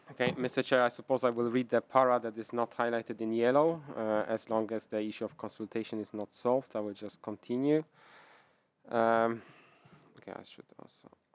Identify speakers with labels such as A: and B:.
A: Okay, Mr. Chair, I suppose I will read the para that is not highlighted in yellow. As long as the issue of consultation is not solved, I will just continue. Okay, I should also